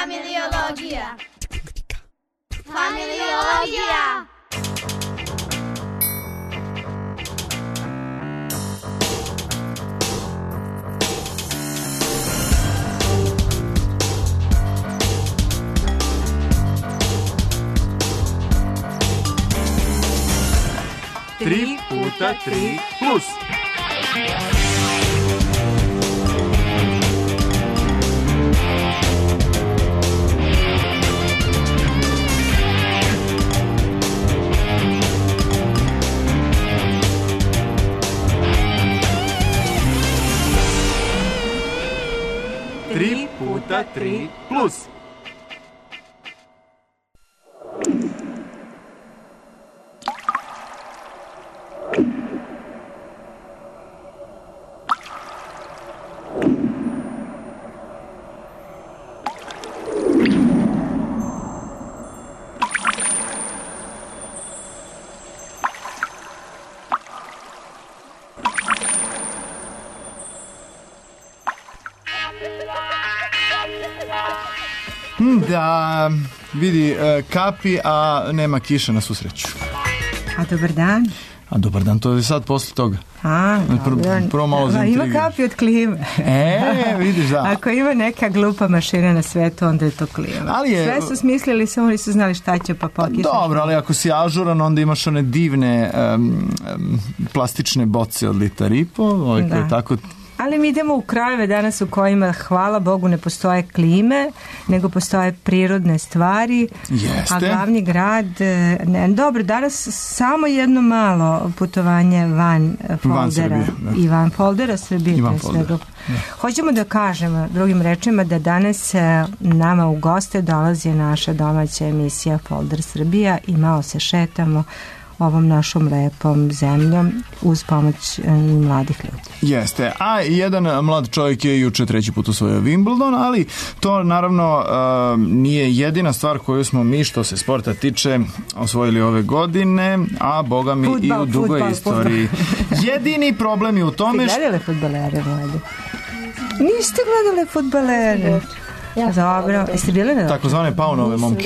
Familiologija. Familiologija. Tri puta 3 plus. Tri puta 3 plus. Da, vidi, kapi, a nema kiša na svu sreću. A dobar dan? A dobar dan, to je sad posle toga. Prvo malo za intrige. Ima kapi od klime. Vidiš, da. Ako ima neka glupa mašina na svetu, onda je to klima. Sve su smislili, samo nisu znali šta će pa pokišati. Dobro, ali ako si ažuran, onda imaš one divne plastične boce od litra i po, koje tako... Ali mi idemo u krajeve danas u kojima, hvala Bogu, ne postoje klime, nego postoje prirodne stvari. Jeste. A glavni grad, dobro, danas samo jedno malo putovanje van foldera. I van foldera Srbije. Hoćemo da kažemo drugim rečima da danas nama u goste dolazi naša domaća emisija Folder Srbija i malo se šetamo ovom našom lepom zemljom uz pomoć mladih ljudi. Jeste, a jedan mlad čovjek je juče 3. put osvojio Wimbledon, ali to naravno nije jedina stvar koju smo mi što se sporta tiče osvojili ove godine, a boga mi i u dugoj istoriji. Jedini problem je u tome... Ste gledali fudbalere, mlade? Niste gledali fudbalere? Dobro, jeste bili na... Takozvane Paunove momke.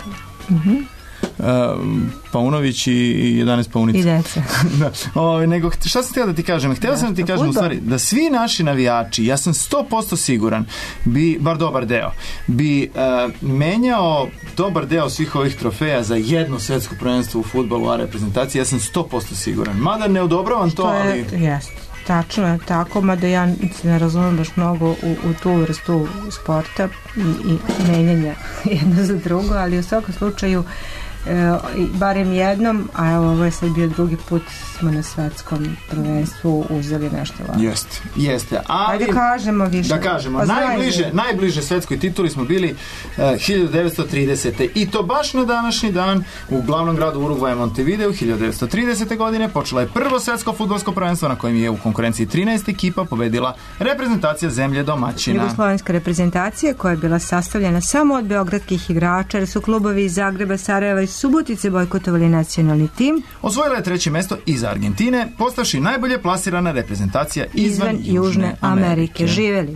Paunović i 11 paunica. I deca. Nego, šta sam htio da ti kažem? Htio sam da ti kažem u stvari da svi naši navijači, ja sam 100% siguran, bar dobar deo, bi menjao dobar deo svih ovih trofeja za jedno svetsko prvenstvo u fudbalu, a reprezentaciji, ja sam 100% siguran. Mada ne odobravam to, ali... Jeste. Tačno je tako, mada ja ne razumem baš mnogo u tu vrstu sporta i menjanja jedno za drugo, ali u svakom slučaju barem jednom, a evo ovo je sad bio drugi put, smo na svetskom prvenstvu uzeli nešto ovako. Jeste. Ajde kažemo više. Da kažemo, najbliže svetskoj tituli smo bili 1930. I to baš na današnji dan u glavnom gradu Urugvaja Montevideo 1930. godine počela je prvo svetsko fudbalsko prvenstvo na kojem je u konkurenciji 13 ekipa pobedila reprezentacija zemlje domaćina. Jugoslovenska reprezentacija koja je bila sastavljena samo od beogradskih igrača, jer su klubovi iz Zagreba, Sarajeva i Subotice bojkotovali nacionalni tim. Osvojila je 3. mesto iza Argentine, postavši najbolje plasirana reprezentacija izvan Južne Amerike. Živeli!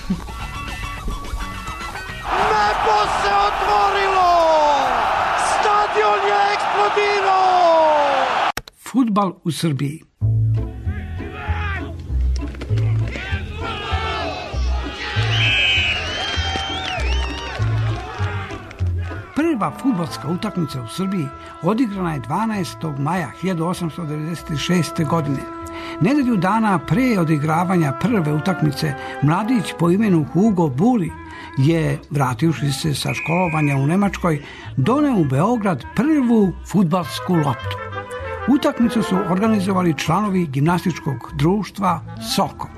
Nebo se otvorilo! Stadion je eksplodirao! Fudbal u Srbiji. Prva fudbalska utakmica u Srbiji odigrana je 12. maja 1896. godine. Nedelju dana pre odigravanja prve utakmice, mladić po imenu Hugo Buli je, vrativši se sa školovanja u Nemačkoj, doneo u Beograd prvu fudbalsku loptu. Utakmicu su organizovali članovi gimnastičkog društva Sokol.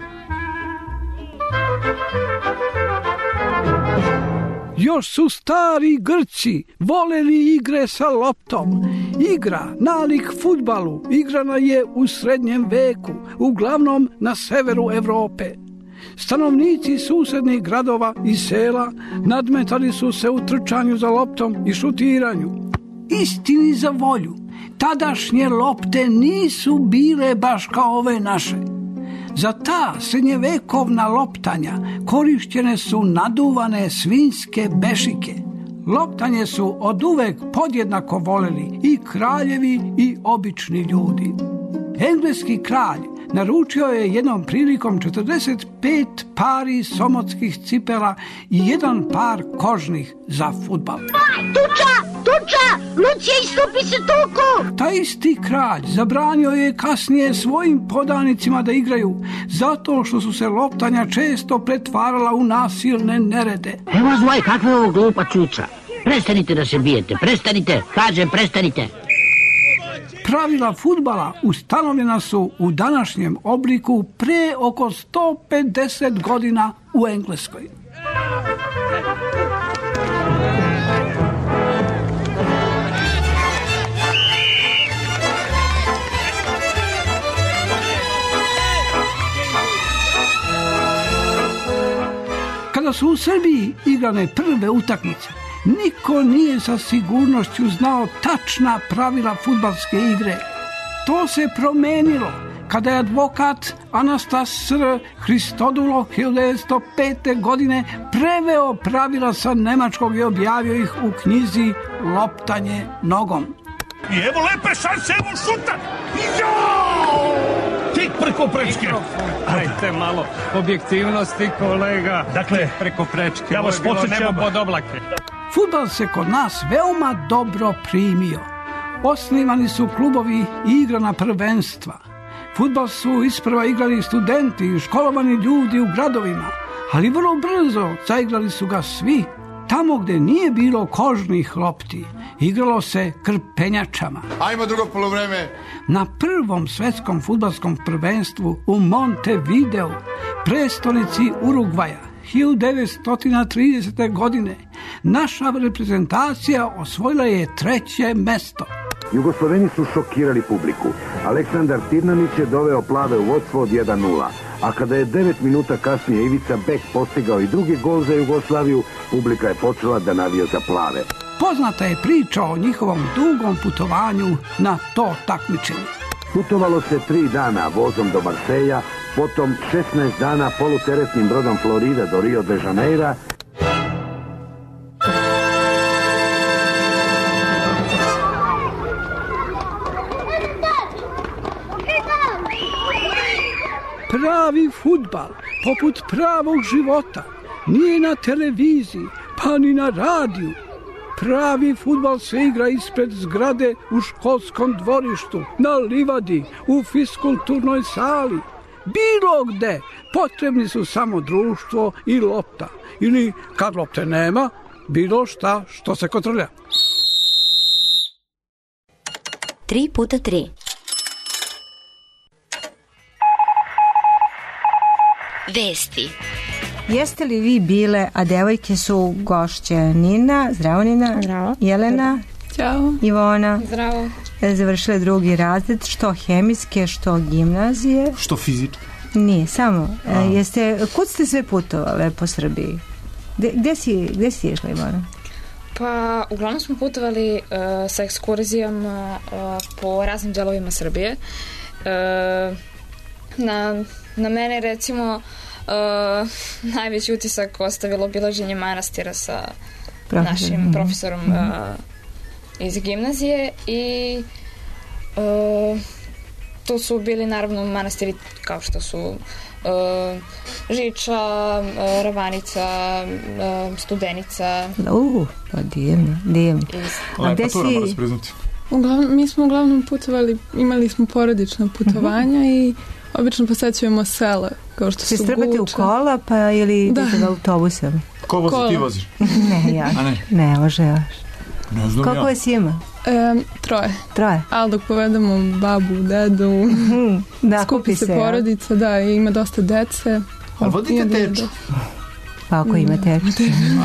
Još su stari Grci voleli igre sa loptom. Igra, nalik fudbalu, igrana je u srednjem veku, uglavnom na severu Evrope. Stanovnici susednih gradova i sela nadmetali su se u trčanju za loptom i šutiranju. Istini za volju, tadašnje lopte nisu bile baš kao ove naše. Za ta srednjevekovna loptanja korišćene su naduvane svinjske bešike. Loptanje su oduvek podjednako voleli i kraljevi i obični ljudi. Engleski kralj naručio je jednom prilikom 45 pari somotskih cipela i jedan par kožnih za fudbal. Tuča! Lucija, istupi se tuku! Taj isti kralj zabranio je kasnije svojim podanicima da igraju, zato što su se loptanja često pretvarala u nasilne nerede. Evo zvoj, kakva je ovo glupa čuča? Prestanite da se bijete, prestanite, kažem prestanite. Pravila fudbala ustanovljena su u današnjem obliku pre oko 150 godina u Engleskoj. Kada su u Srbiji igrane prve utakmice, niko nije sa sigurnošću znao tačna pravila fudbalske igre. To se promenilo kada je advokat Anastas Sr. Hristodulo 1905. godine preveo pravila sa nemačkog i objavio ih u knjizi Loptanje nogom. I evo lepe šanse, evo šuta! Jao! Tik preko prečke. Ajte malo objektivnosti, kolega. Dakle, preko prečke. Ja vas podsjećam pod oblake. Fudbal se kod nas veoma dobro primio. Osnivani su klubovi i igrana prvenstva. Fudbal su isprva igrali studenti i školovani ljudi u gradovima, ali vrlo brzo zaigrali su ga svi. Tamo gde nije bilo kožnih lopti, igralo se krpenjačama. Ajmo drugo poluvreme. Na prvom svetskom fudbalskom prvenstvu u Montevideu, prestonici Urugvaja, 1930. godine, naša reprezentacija osvojila je 3. mesto. Jugosloveni su šokirali publiku. Aleksandar Tirnanić je doveo plave u vodstvo od 1:0. A kada je 9 minuta kasnije Ivica Bek postigao i drugi gol za Jugoslaviju, publika je počela da navija za plave. Poznata je priča o njihovom dugom putovanju na to takmičenje. Putovalo se 3 dana vozom do Marseja, potom 16 dana poluteretnim brodom Florida do Rio de Janeira. Pravi fudbal, poput pravog života, nije na televiziji, pa ni na radiju. Pravi fudbal se igra ispred zgrade u školskom dvorištu, na livadi, u fiskulturnoj sali. Bilo gde potrebni su samo društvo i lopta. Ili, kad lopte nema, bilo šta što se kotrlja. 3x3. Vesti. Jeste li vi bile, a devojke su gošće Nina, zdravo Nina, zdravo. Jelena, ćao. Ivona, zdravo. Završile 2. razred, što hemijske, što gimnazije. Što fizičke? Nije, samo. Kud ste sve putovale po Srbiji? Gde si išla, Ivona? Pa, uglavnom smo putovali sa ekskurzijom po raznim delovima Srbije. Na mene, recimo, najveći utisak ostavilo obilaženje manastira sa našim profesorom iz gimnazije i tu su bili naravno manastiri kao što su Žiča, Ravanica, Studenica. Pa divno. Lepa tura, mora se priznati. Mi smo uglavnom putovali, imali smo porodična putovanja i obično posećujemo sela, kao što su Guča. Se strpate u kola, pa ili idete autobusom? Ko vozi, ti voziš? Ne, ja. Ne, može još. Ne znam koliko vas ima? 3. Ali dok povedemo babu, dedu, skupi se porodica, da, i ima dosta dece. Ali vodite teču? Pa ako ima teču.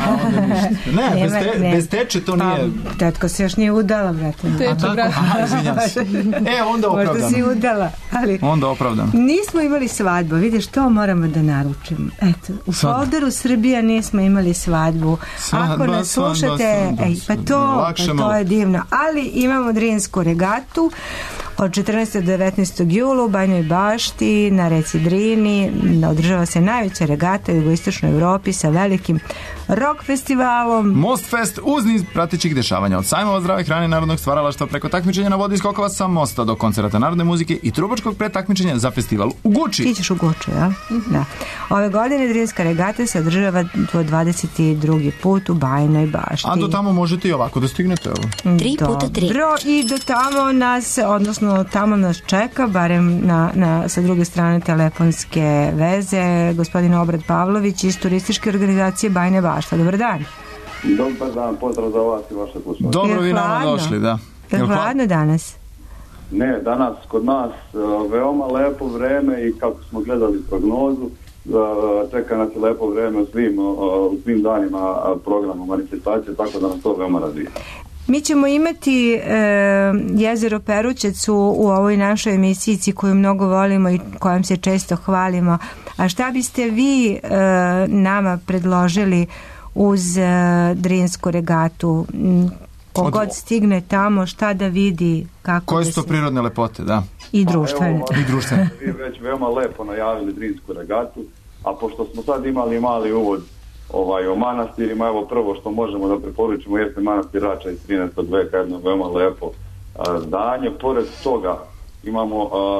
Ne, bez teče to nije... Tetko se još nije udala, brate. Teču, brate. Izvinjam se. Onda opravdano. Možda si udala, ali... Onda opravdano. Nismo imali svadbu, vidiš, to moramo da naručimo. Eto, u folderu Srbija nismo imali svadbu. Ako nas slušate, pa to je divno. Ali imamo Drinsku regatu Od 14. do 19. jula u Bajnoj Bašti na reci Drini održava se najveća regata u jugoistočnoj Evropi sa velikim rock festivalom Mostfest uz niz pratećih dešavanja od sajmova zdrave hrane, narodnog stvaralaštva preko takmičenja na vodi i skokova sa mosta do koncerata narodne muzike i trubačkog pretakmičenja za festival u Guči. Ti ćeš u Guču, ja? Da. Ove godine Drinska regata se održava 22. put u Bajnoj Bašti. A do tamo možete i ovako da stignete. 3x3. I do tamo nas, odnosno tamo nas čeka, barem sa druge strane telefonske veze, gospodin Obrad Pavlović iz turističke organizacije Bajne Bašta. Dobar dan. Dobar dan, pozdrav za vas i vaše slušanje. Dobro, vi nama došli, da. Je li hladno danas? Ne, danas kod nas veoma lepo vreme i kako smo gledali prognozu, čeka nas lepo vreme u svim danima programa manifestacije, tako da nas to veoma razvija. Mi ćemo imati jezero Perućac u ovoj našoj emisiji koju mnogo volimo i kojom se često hvalimo. A šta biste vi nama predložili uz Drinsku regatu? Kogod stigne tamo, šta da vidi, kako koje su to prirodne lepote, da. I društvene. Vi već veoma lepo najavili Drinsku regatu, a pošto smo sad imali mali uvod o manastirima, evo prvo što možemo da preporučimo jeste manastir Rača iz 13. veka, jedno veoma lepo zdanje. Pored toga imamo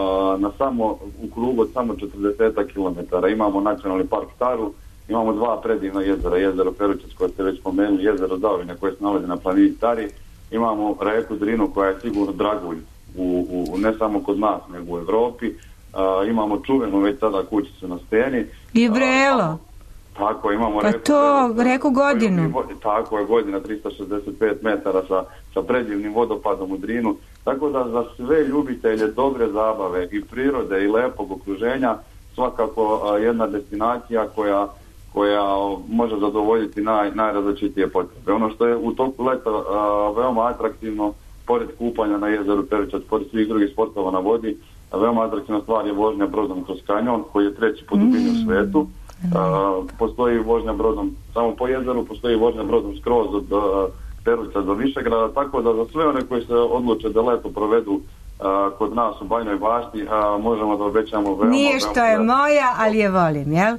u krugu od samo 40 km imamo nacionalni park Taru, imamo dva predivna jezera, jezero Perućac koje ste već spomenuli, jezero Zavine koje se nalazi na planini Tari, imamo reku Drinu koja je sigurno dragulj ne samo kod nas nego u Evropi, imamo čuvenu već sada kućicu na steni i Vrelo. Tako, imamo reku Godinu. Tako je, Godina 365 metara sa predivnim vodopadom u Drinu. Tako da za sve ljubitelje dobre zabave i prirode i lepog okruženja svakako jedna destinacija koja može zadovoljiti najrazličitije potrebe. Ono što je u toku leta veoma atraktivno, pored kupanja na jezeru Perućac, pored svih drugih sportova na vodi, veoma atraktivna stvar je vožnja brodom kroz kanjon koji je treći po dubini u svetu. Postoji vožnja brodom samo po jezeru, postoji vožnja brodom skroz od Peruća do Višegrada, tako da za sve one koji se odluče da leto provedu kod nas u Bajnoj Bašti možemo da obećamo veoma... Nije što je moja, ali je volim, jel?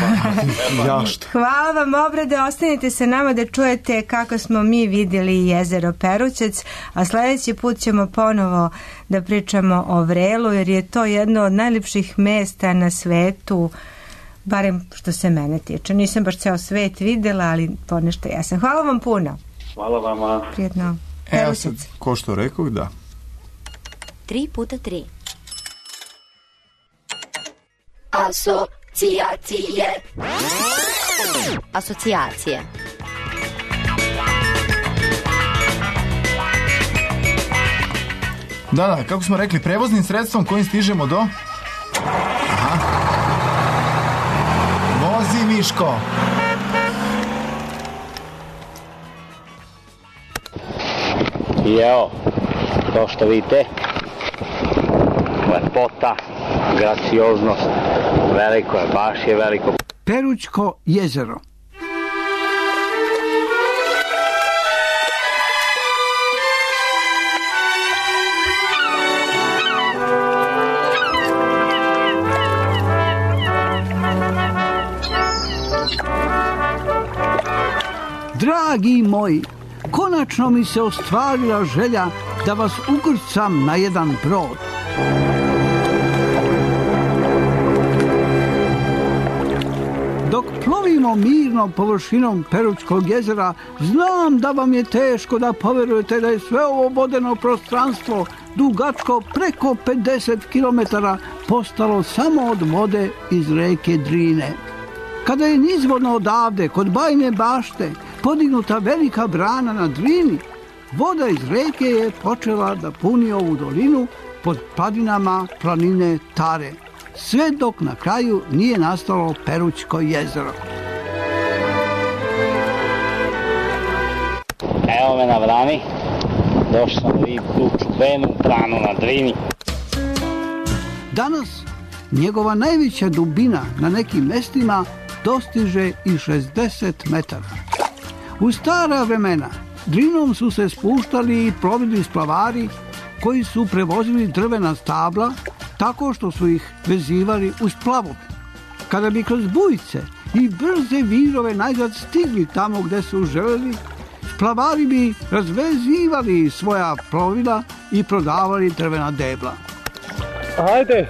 Hvala vam, Obrade, ostanite sa nama da čujete kako smo mi vidjeli jezero Perućac, a sljedeći put ćemo ponovo da pričamo o Vrelu, jer je to jedno od najljepših mesta na svetu, barem što se mene tiče. Nisam baš ceo svet vidjela, ali ponešto jesam. Hvala vam puno. Hvala vama. Prijetno. Evo sad, ko što rekao, da. 3x3. Asocijacije. Da, kako smo rekli, prevoznim sredstvom kojim stižemo do... Aha. Vozi Miško. I evo, to što vidite, lepota, gracioznost, veliko je, baš je veliko. Perućko jezero. Dragi moji, konačno mi se ostvarila želja da vas ukrcam na jedan brod. Dok plovimo mirno površinom Perućkog jezera, znam da vam je teško da poverujete da je sve ovo vodeno prostranstvo dugačko preko 50 km postalo samo od vode iz reke Drine. Kada je nizvodno odavde, kod Bajne Bašte, podignuta velika brana na Drini, voda iz reke je počela da puni ovu dolinu pod padinama planine Tare, sve dok na kraju nije nastalo Perućko jezero. Evo me na brani, došao sam da vidim tu čuvenu branu na Drini. Danas njegova najveća dubina na nekim mestima dostiže i 60 metara. U stara vremena Drinom su se spuštali i plovili splavari koji su prevozili drvena stabla tako što su ih vezivali uz plavove. Kada bi kroz bujice i brze virove najzad stigli tamo gde su želeli, splavari bi razvezivali svoja plovila i prodavali drvena debla. Ajde!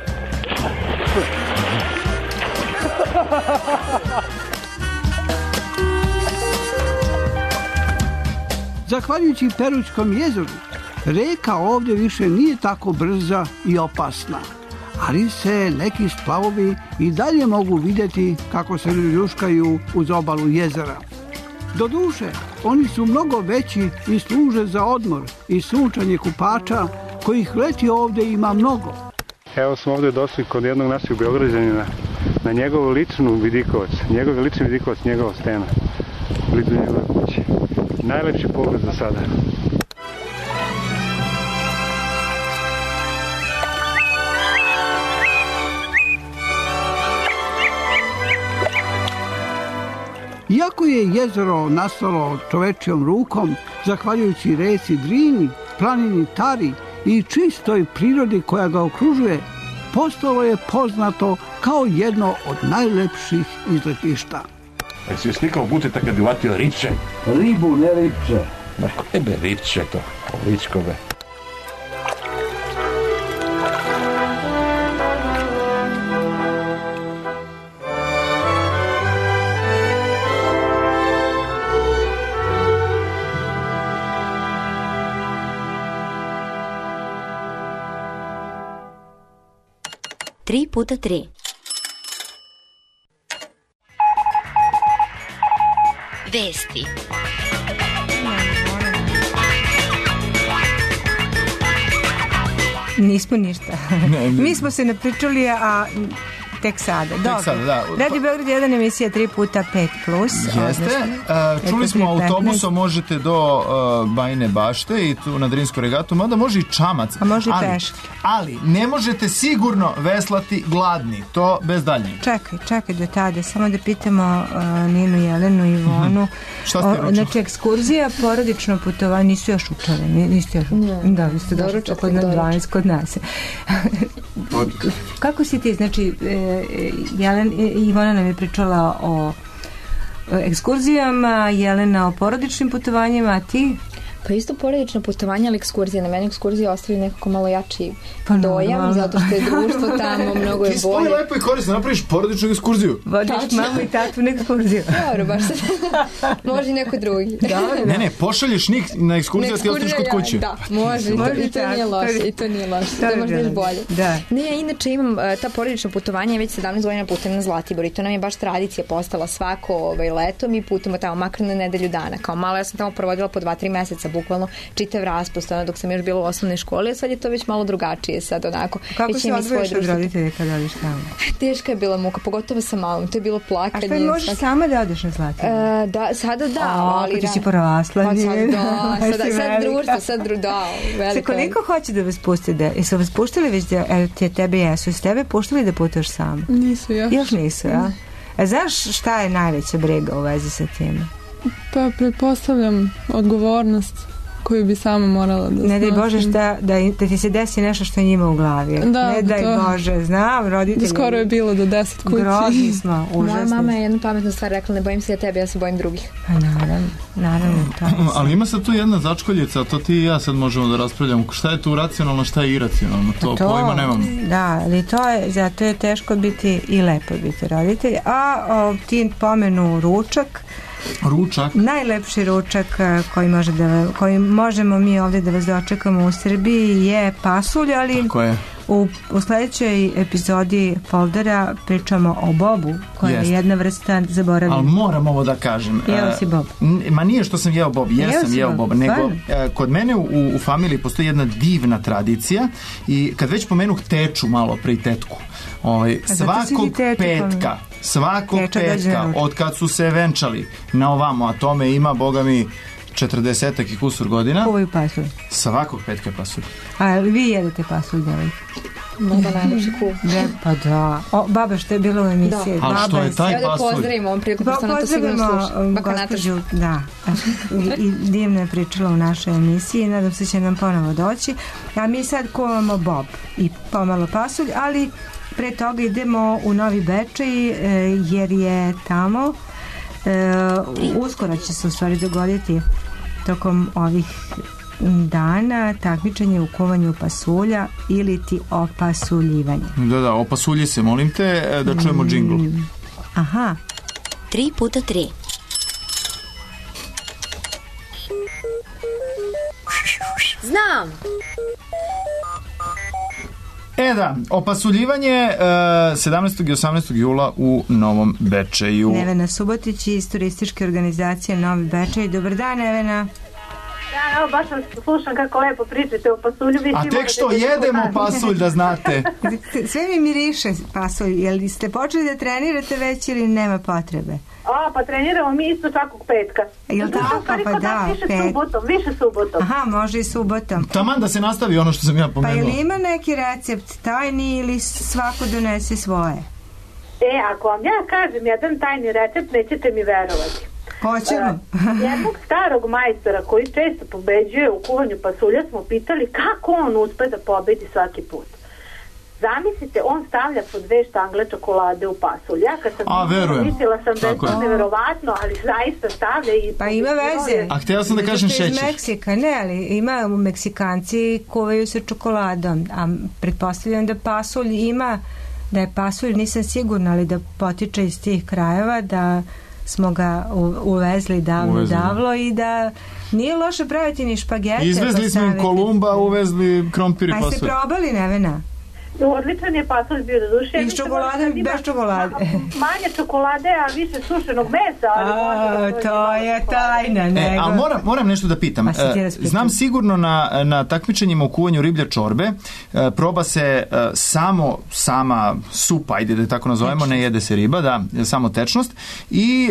Zahvaljujući Perućkom jezeru, reka ovdje više nije tako brza i opasna, ali se neki splavovi i dalje mogu vidjeti kako se ljuškaju uz obalu jezera. Doduše, oni su mnogo veći i služe za odmor i sunčanje kupača, kojih leti ovdje ima mnogo. Evo smo ovdje došli kod jednog našeg Beograđanina na njegovu ličnu vidikovac, njegov lični vidikovac, njegova stena, blizu njegove kuće. Najlepši pogled za sada. Iako je jezero nastalo čovečijom rukom, zahvaljujući reci Drini, planini Tari i čistoj prirodi koja ga okružuje, postalo je poznato kao jedno od najlepših izletišta. A si joj slikao Buteta kad bi uvatio riče? Ribu, ne riče. Ebe, riče to, ričkove. Tri puta tri. Vesti. Nismo ništa. Mi smo se napričali, a tek sada. Da. Radio Beograd 1 emisija 3x5+. Jeste. Čuli smo autobusom možete do Bajine Bašte i tu na Drinsku regatu, mada može i čamac. A može i peške. Ali ne možete sigurno veslati gladni. To bez daljnjeg. Čekaj do tada. Samo da pitamo Ninu, Jelenu i Ivonu. Šta ste ručali? Znači, ekskurzija, porodično putovanje, nisu još učali. Niste još učali. Da, vi ste došli kod nas 12 kod nas. Kako si ti, znači, Ivona nam je pričala o ekskurzijama, Jelena o porodičnim putovanjima, a ti? Pa isto porodično putovanje, ali ekskurzija. Na meni ekskurzija ostavi nekako malo jači dojam, zato što je društvo tamo, mnogo je bolje. Ti spoj lepo i korisno, napraviš porodičnu ekskurziju. Vodiš mamu i tatu na ekskurziju. Dobro, baš se može i neko drugi. Ne, pošalješ njih na ekskurziju, a ti ostaviš kod kuće. Da, može, i to nije loše, to je možda još bolje. Ne, inače imam ta porodična putovanja, već 17 godina putujem na Zlatibor i to nam je baš tradicija postala svako leto, mi putujemo tamo makar na nedelju dana. Kao malo ja sam tamo provodila po 2-3 meseca, bukvalno čitav raspust, dok sam još bila u osnovnoj školi, a sad je to već malo drugačije, sad onako. Kako se odvojiš od roditelja kada odeš tamo? Teška je bila muka, pogotovo sa malom, to je bilo plakanje. A što možeš sama da odeš na Zlatibor? Sada da, ali... Ti si porasla. Sad društvo, da. Se koliko hoće da vas pusti? Jesu vas puštili već tebe jesu? S tebe puštili da putuješ sam? Nisu još. Još nisu, ja? Znaš šta je najveća briga u vezi sa tim? Pa pretpostavljam odgovornost koju bi sama morala da ne daj Bože da ti se desi nešto što je njima u glavi. Ne daj Bože, znam, roditelji. Skoro je bilo do 10 kući. Grozni smo, užasni. Moja mama je jednu pametnu stvar rekla, ne bojim se ja tebe, ja se bojim drugih. Pa naravno. Ali ima sad tu jedna začkoljica, to ti i ja sad možemo da raspravljamo. Šta je tu racionalno, šta je iracionalno? To pojma nemam. Da, ali zato je teško biti i lepo biti roditelj. A ti pomenu ručak. Najlepši ručak koji možemo mi ovdje da vas dočekamo u Srbiji je pasulj, ali u sljedećoj epizodi Foldera pričamo o bobu, koja je jedna vrsta zaboravljena. Ali moram ovo da kažem. Jeo si bob? Ma nije što sam jeo bob, jesam jeo bob, nego kod mene u familiji postoji jedna divna tradicija i kad već pomenuh teču malo pre tetku, svakog petka od kad su se venčali na ovamo, a tome ima, boga mi, 40 i kusur godina. Kuvaju pasulj. Svakog petka je pasulj. A vi jedete pasulj, djevojke? Baba najlepši kuh. Pa da. Baba što je bila u emisiji. A što je taj pasulj? Evo da pozdravimo ovom priliku, pošto ona to sigurno sluša. Baka Nataša. Da. I divno je pričala u našoj emisiji. Nadam se će nam ponovo doći. A mi sad kuvamo bob i pomalo pasulj, ali pre toga idemo u Novi Bečej jer je tamo uskoro će se u stvari dogoditi tokom ovih dana takmičenje u kuvanju pasulja ili ti opasuljivanje. Da, opasulji se, molim te, da čujemo džingl. Aha. 3x3. Znam! Da, opasuljivanje 17. i 18. jula u Novom Bečeju. Nevena Subotić iz turističke organizacije Novi Bečej. Dobar dan, Nevena. Da, evo baš vam slušam kako lepo pričate o pasulju. A tek što jedemo pasulj, da znate. Sve mi miriše pasulj. Jel ste počeli da trenirate već ili nema potrebe? Pa treniramo mi isto svakog petka. Jel tako? Pa da, više subotom. Aha, može i subotom. Taman da se nastavi ono što sam ja pomenuo. Pa jel ima neki recept tajni ili svako donese svoje? Ako vam ja kažem jedan tajni recept, nećete mi verovati. Hoćemo. Jednog starog majstora koji često pobeđuje u kuvanju pasulja smo pitali kako on uspe da pobedi svaki put. Zamislite, on stavlja po 2 štangle čokolade u pasulj. Ja kad sam mislila sam da je to neverovatno, ali zaista stavlja i... Pa ima veze. A htjela sam da kažem šećer. Iz Meksika, ne, ali ima Meksikanci kuvaju se čokoladom, a pretpostavljam da pasulj ima, da je pasulj, nisam sigurna, ali da potiče iz tih krajeva, da smo ga uvezli davno i da nije loše praviti ni špagete. Izvezli smo im Kolumba, uvezli krompir i pasulj. A ste probali, Nevena? Odličan je pasulj bio do duše. I s čokoladom i bez čokolade. Manje čokolade, a više sušenog mesa. To je tajna. A moram nešto da pitam. Znam sigurno na takmičenjima u kuvanju riblje čorbe proba se sama supa, ajde da tako nazovemo, ne jede se riba, da, samo tečnost, i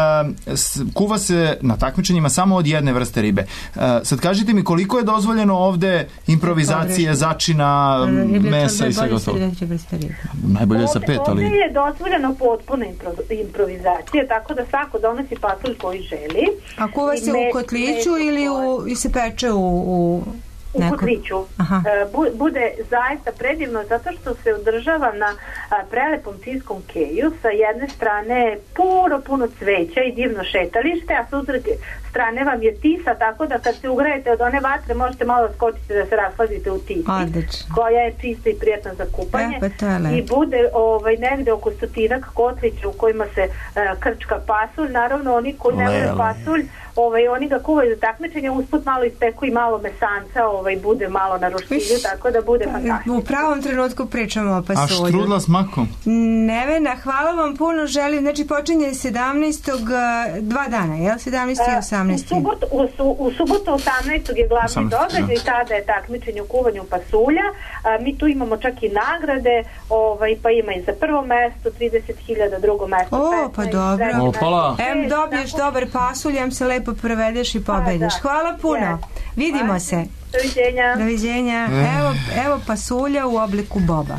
kuva se na takmičenjima samo od jedne vrste ribe. Sad kažite mi koliko je dozvoljeno ovde improvizacije, začina, mesa i svega ostalo. Najbolje je sa 5, ali... Ovdje je dozvoljeno potpuno improvizacije, tako da svako donosi pasulj koji želi. A kuva se u kotliću ili se peče u kotliću. Bude zaista predivno zato što se održava na prelepom cijskom keju, sa jedne strane puno cveća i divno šetalište, a sa druge strane vam je tisa, tako da kad se ugrejete od one vatre možete malo skočiti da se rasladite u tisi, koja je čista i prijatna za kupanje. I bude negde oko 100 kotlića u kojima se krčka pasulj. Naravno oni koji ne vole pasulj, oni ga kuvaju za takmičenje, usput malo ispeku i malo mesanca, bude malo na roštilju, tako da bude fantastično. U pravom trenutku pričamo o pasulju. A štrudla s makom? Nevena, hvala vam puno, želim, znači počinje 17. 2 dana, jel? 17. i 18. U subotu 18. je glavni događaj i tada je takmičenje u kuvanju pasulja. Mi tu imamo čak i nagrade, pa ima i za prvo mesto 30.000, drugo mesto 15. Pa dobro. Dobiješ dobar pasulj, se lepo prevedeš i pobediš. Hvala puno. Vidimo se. Doviđenja. Evo pasulja u obliku boba.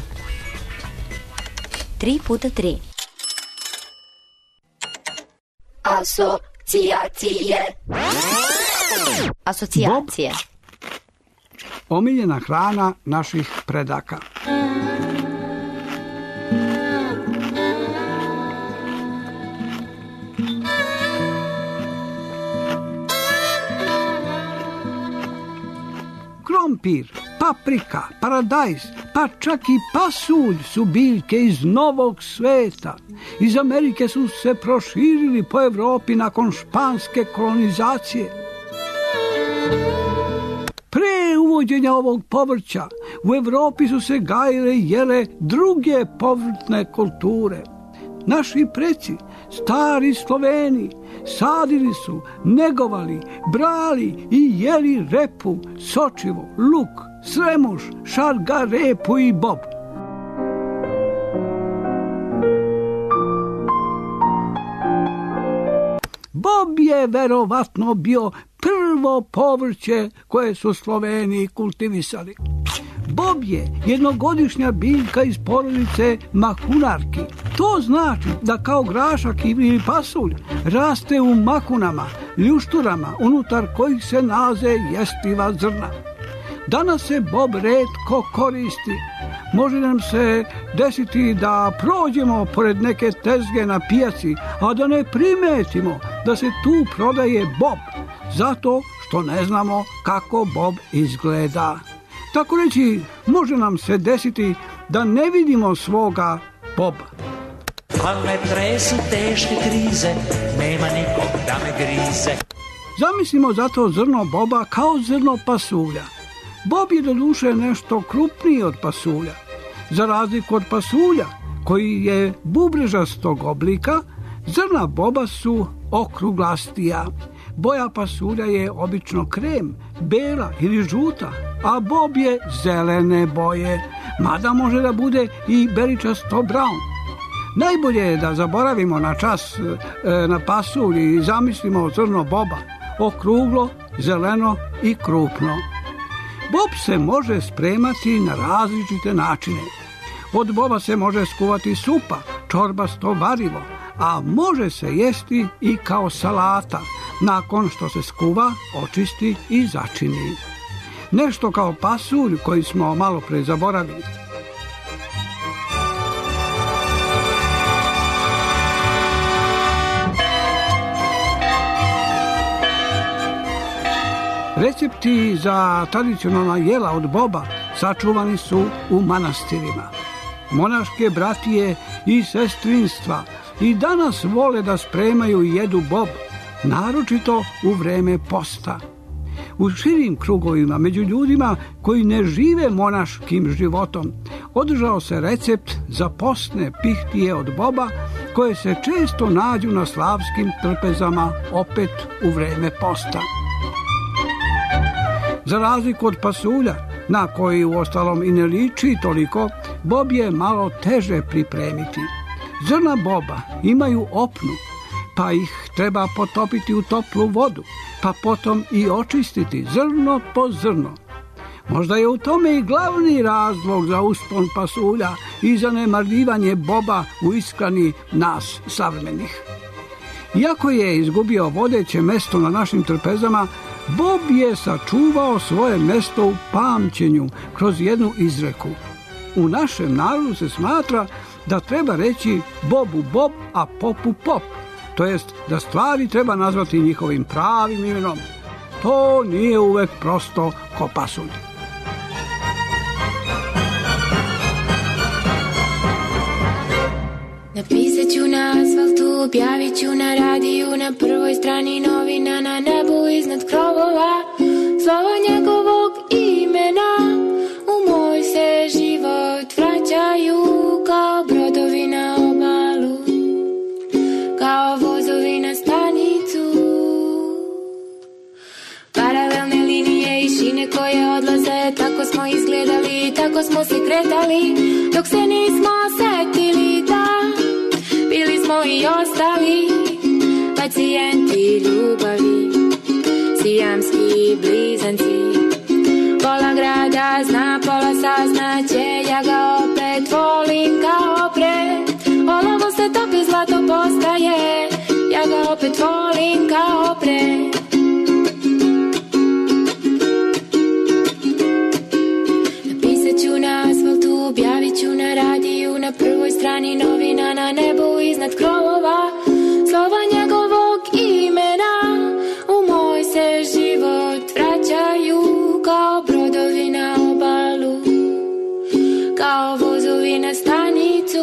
3x3. Asocijacije. Omiljena hrana naših predaka. Krompir, paprika, paradajz, pa čak i pasulj su biljke iz Novog sveta. Iz Amerike su se proširili po Evropi nakon španske kolonizacije. Pre uvođenja ovog povrća u Evropi su se gajile i jele druge povrtne kulture. Naši preci, stari Sloveni, sadili su, negovali, brali i jeli repu, sočivo, luk, sremuš, šargarepu i bob. Bob je verovatno bio prvo povrće koje su Sloveniji kultivisali. Bob je jednogodišnja biljka iz porodice mahunarki. To znači da kao grašak ili pasulj raste u mahunama, ljušturama, unutar kojih se nalaze jestiva zrna. Danas se bob retko koristi. Može nam se desiti da prođemo pored neke tezge na pijaci, a da ne primetimo da se tu prodaje bob, zato što ne znamo kako bob izgleda. Tako reći, može nam se desiti da ne vidimo svoga boba. Al me tresu teške krize, nema nikog da me grize. Zamislimo zato zrno boba kao zrno pasulja. Bob je doduše nešto krupniji od pasulja. Za razliku od pasulja, koji je bubrežastog oblika, zrna boba su okruglastija. Boja pasulja je obično krem, bela ili žuta, a bob je zelene boje, mada može da bude i beličasto brown. Najbolje je da zaboravimo na čas na pasulj i zamislimo zrno boba, okruglo, zeleno i krupno. Bob se može spremati na različite načine. Od boba se može skuvati supa, čorbasto varivo, a može se jesti i kao salata, nakon što se skuva, očisti i začini. Nešto kao pasulj koji smo malo pre zaboravili. Recepti za tradicionalna jela od boba sačuvani su u manastirima. Monaške bratije i sestrinstva i danas vole da spremaju i jedu bob, naročito u vreme posta. U širim krugovima među ljudima koji ne žive monaškim životom održao se recept za postne pihtije od boba koje se često nađu na slavskim trpezama opet u vreme posta. Za razliku od pasulja, na koji uostalom i ne liči toliko, bob je malo teže pripremiti. Zrna boba imaju opnu, pa ih treba potopiti u toplu vodu, pa potom i očistiti zrno po zrno. Možda je u tome i glavni razlog za uspon pasulja i zanemarljivanje boba u ishrani nas savremenih. Iako je izgubio vodeće mesto na našim trpezama, bob je sačuvao svoje mesto u pamćenju kroz jednu izreku. U našem narodu se smatra da treba reći bobu bob, a popu pop. To jest da stvari treba nazvati njihovim pravim imenom. To nije uvek prosto ko pasulj. Napisat ću na asfaltu, objavit ću na radiju, na prvoj strani novina, na nebu iznad krovova, slova njegovog imena. U moj se život vraćaju kao brodovi na obalu, kao vozovi na stanicu. Paralelne linije i šine koje odlaze, tako smo izgledali, tako smo se kretali, dok se nismo setili da bili smo i ostali pacijenti ljubavi, sijamski blizanci. Pola grada zna, pola saznaće, ja ga opet volim kao pre. Olovo se topi, zlato postaje, ja ga opet volim kao pre. Napisat ću na asfaltu, objavit ću na radiju, na prvoj strani novina, na nebu iznad krovova, slova njegovog imena. U moj se život vraćaju kao brodovi na obalu, kao vozovi na stanicu.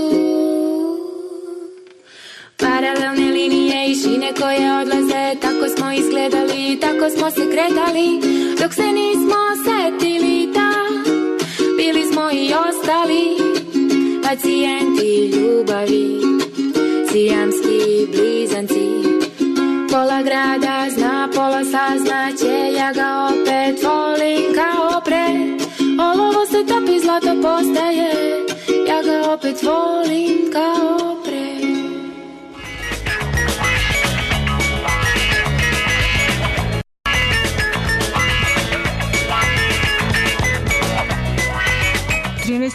Paralelne linije i šine koje odlaze, tako smo izgledali, tako smo se kretali, dok se nismo setili da bili smo i ostali pacijenti ljubavi, sijamski blizanci. Pola grada zna, pola saznaće, ja ga opet volim kao pre. Olovo se topi, zlato postaje, ja ga opet volim kao pre.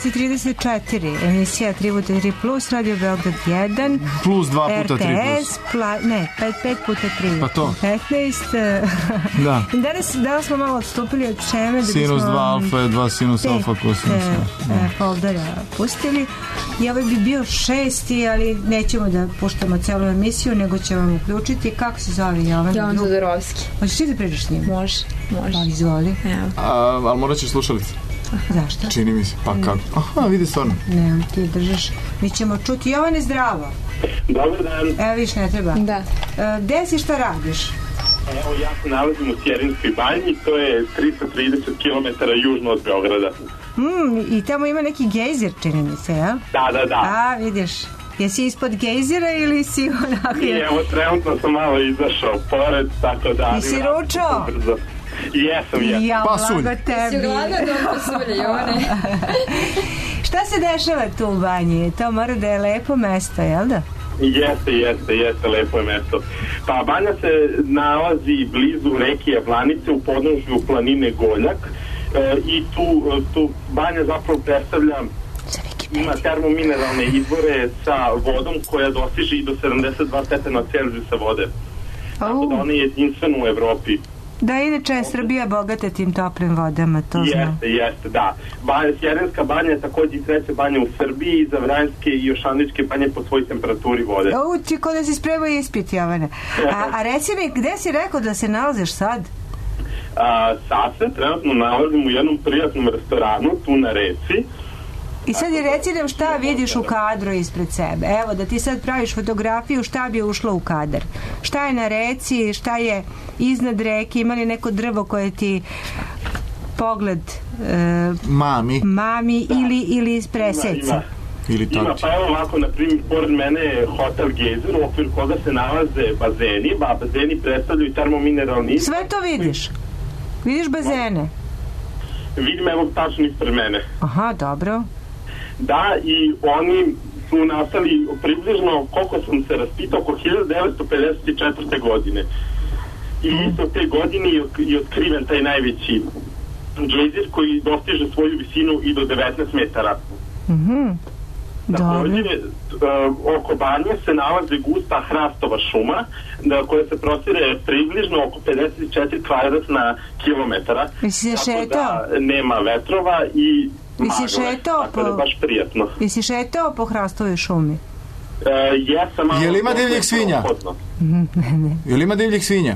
19:34, emisija 3x3 plus, Radio Beograd 1, plus 2 puta 3 plus. Ne, 5 puta 3. Pa to. 15. Da. Danas smo malo odstupili od šeme. Sinus 2 alfa je 2 sinus alfa kosinus. Foldera pustili. I ovaj bi bio 6. ali nećemo da puštamo celu emisiju, nego ćemo vam uključiti. Kako se zove Jovan? Jovan Todorovski. Hoćeš ti da priđeš s njim? Može. Pa izvoli. Ali morat ćeš slušalice. Zašto? Čini mi se, pa kako? Aha, vidi stvarno. Ne, ti držiš. Mi ćemo čuti. Jovane, zdravo. Dobar dan. Evo viš, ne treba. Da. Gde si, šta radiš? Evo, ja se nalazim u Sjerinskoj banji, to je 330 km južno od Beograda. I tamo ima neki gejzir, čini mi se, jel? Da. A, vidiš. Jesi ispod gejzira ili si onako... Nije, evo, trenutno sam malo izašao pored, tako da... I si ručao? Jesam. Ja, pasulj. blago tebi. Si gladno do pasulje, Jovane? Šta se dešava tu u banji? To mora da je lepo mesto, jel da? Jeste, lepo je mesto. Pa banja se nalazi blizu reke Jablanice u podnožju planine Goljak i tu banja zapravo predstavlja, ima termomineralne izvore sa vodom koja dostiže i do 72 stepena Celzijusa vode. Tako da ona je jedinstvena u Evropi. Da, inače je Srbija bogata tim toplim vodama, to znam. Jeste, da. Sjerinska banja je također i treća banja u Srbiji, za Vranjske i Jošaničke banje po svoj temperaturi vode. Ti ko da si spremao ispit, Jovane. A reci mi, gde si rekao da se nalaziš sad? Sad se trenutno nalazim u jednom prijatnom restoranu, tu na reci. I sad je reci nam šta vidiš u kadru ispred sebe. Evo, da ti sad praviš fotografiju, šta bi ušlo u kadar? Šta je na reci, šta je iznad reke, ima li neko drvo koje ti pogled mami ili preseca? Ima, pa evo ovako, na primjer, pored mene je Hotel Gejzer, u okviru koga se nalaze bazeni, bazeni predstavljaju termomineralni... Sve to vidiš? Vidiš bazene? Vidim, evo, tačno ispred mene. Aha, dobro. Da, i oni su nastali približno, koliko sam se raspitao, oko 1954. godine. I isto te godine je otkriven taj najveći gejzir koji dostiže svoju visinu i do 19 metara. Također, oko banje se nalazi gusta hrastova šuma koja se prostire približno oko 54 kvadratna kilometara. Tako da nema vetrova i tako da baš prijatno. Jesi šetao po hrastovoj šumi? Jesam. Je li ima divljeg svinja? Ne. Je li ima divljeg svinja?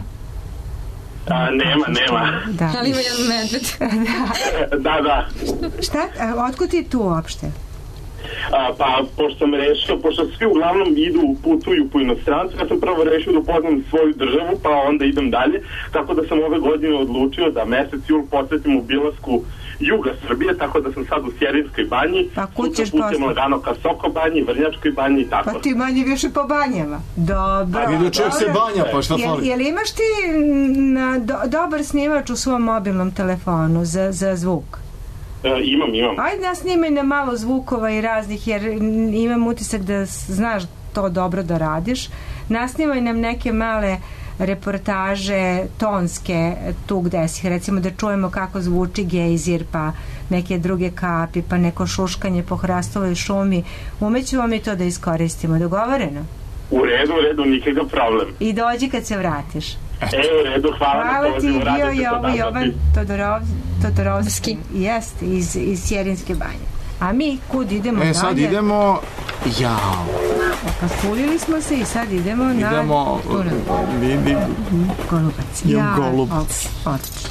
Nema. Ali ima jedan medved. Da. Šta? Otkud ti tu uopšte? Pa, pošto sam rešio, pošto svi uglavnom putuju po inostranstvu, ja sam prvo rešio da upoznam svoju državu, pa onda idem dalje, tako da sam ove godine odlučio da mesec jul posvetim obilasku juga Srbije, tako da sam sad u Sjerinskoj banji, putem lagano ka Soko banji, Vrnjačkoj banji i tako. Pa ti manje više po banjama. Dobro. A vidi čovjek se banja, pa šta fali? Jel imaš ti dobar snimač u svom mobilnom telefonu za zvuk? Imam. Ajde nas snimaj na malo zvukova i raznih, jer imam utisak da znaš to dobro da radiš. Nasnimaj nam neke male reportaže tonske tu gde si, recimo da čujemo kako zvuči gejzir, pa neke druge kapi, pa neko šuškanje po hrastovoj šumi. Umećemo mi to da iskoristimo. Dogovoreno? U redu, nikakav problem. I dođi kad se vratiš. U redu, hvala ti, bio je ovo Jovan Todorovski. Jeste, iz Sjerinske banje. A mi kud idemo dalje? Sad idemo... Pasulili smo se i sad idemo na... Vidi... Golubac. Golubac. Odlično.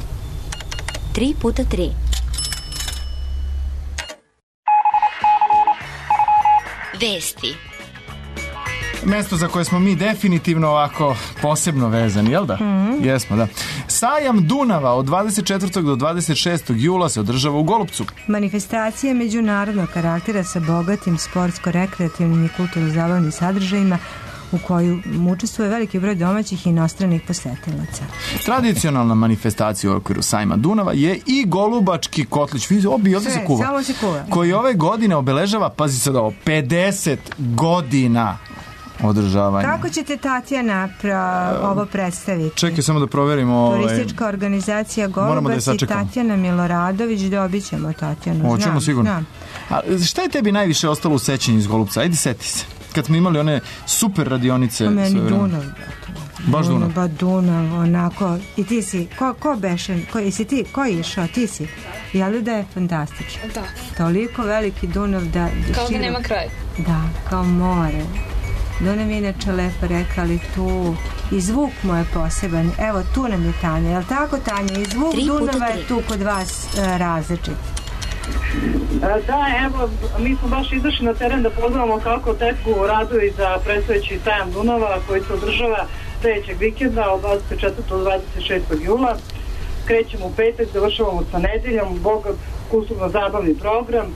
3x3. Vesti. Mesto za koje smo mi definitivno ovako posebno vezani, jel da? Jesmo, da. Sajam Dunava od 24. do 26. jula se održava u Golupcu. Manifestacija međunarodnog karaktera sa bogatim sportsko-rekreativnim i kulturno-zabavnim sadržajima u koju učestvuje veliki broj domaćih i inostranih posetilaca. Tradicionalna manifestacija u okviru sajma Dunava je i Golubački kotlić. Ovdje se kuva. Samo se kuva. Koji ove godine obeležava, pazi sad ovo, 50 godina. održavanja. Kako ćete, Tatjana, ovo predstaviti? Čekaj, samo da proverimo. Turistička organizacija Golubac i Tatjana Miloradović, dobit ćemo Tatjanu. Hoćemo sigurno. A šta je tebi najviše ostalo u sećanju iz Golubca? Ajde, seti se. Kad smo imali one super radionice. Po meni Dunav. Baš Dunav. Ba Dunav, onako. I ti si, ko beše, ko je išao? Ti si. Jel li da je fantastično? Da. Toliko veliki Dunav da... Kao da nema kraja. Da, kao more. Dunav je inače lepa reka, ali tu i zvuk mu je poseban. Evo, tu nam je Tanja. Jel tako, Tanja? I zvuk Dunava je tu kod vas različit. Da, evo, mi smo baš izašli na teren da pogledamo kako teku radovi za predstojeći sajam Dunava koji se održava sljedećeg vikenda od 24. do 26. jula. Krećemo u petak, završavamo sa nedeljom, bogat kulturno-zabavni program.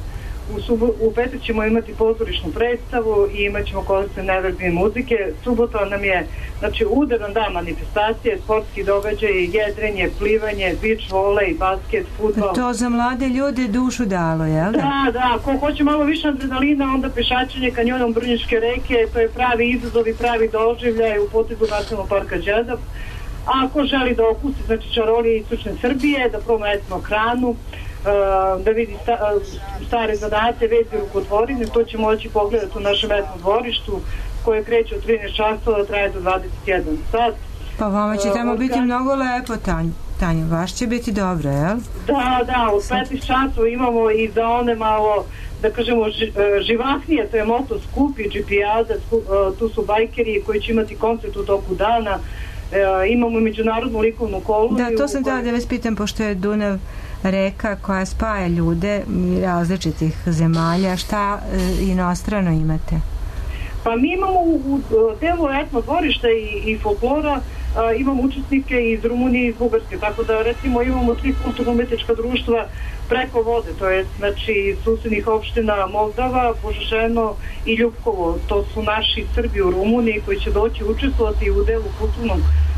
U petak ćemo imati pozorišnu predstavu i imat ćemo koncert neverbine muzike. Subota nam je, znači, udaran dan manifestacije, sportski događaji, jedrenje, plivanje, beach volej, basket, fudbal. To za mlade ljude dušu dalo, jel da? Da, ko hoće malo više adrenalina, onda pešačenje kanjonom Brnjačke reke, to je pravi izazov i pravi doživljaj u potezu Nacionalnog parka Đerdap. A ako želi da okusi, znači, čarolije istočne Srbije, da proba etno hranu, da vidi stare zanate, vezi rukotvorine, to će moći pogledati u našem etnom dvorištu koje kreće od 13 časova, traje do 21 sat. Pa vama će tamo biti mnogo lepo, Tanja, baš će biti dobro, jel? Da, od 15 časova imamo i za one malo, da kažemo, živahnije, to je moto skupi, GP-aza, tu su bajkeri koji će imati koncert u toku dana, imamo međunarodnu likovnu koloniju. Da, to sam tada da vas pitam, pošto je Dunav reka koja spaja ljude različitih zemalja, šta inostrano imate? Pa mi imamo u delu etno dvorišta i folklora, imamo učesnike iz Rumunije i iz Bugarske, tako da recimo imamo 3 kulturno-umetnička društva preko vode, to je znači iz susednih opština Moldava, Požešeno i Ljubkovo. To su naši Srbi u Rumuniji koji će doći učestvovati u delu kulturnog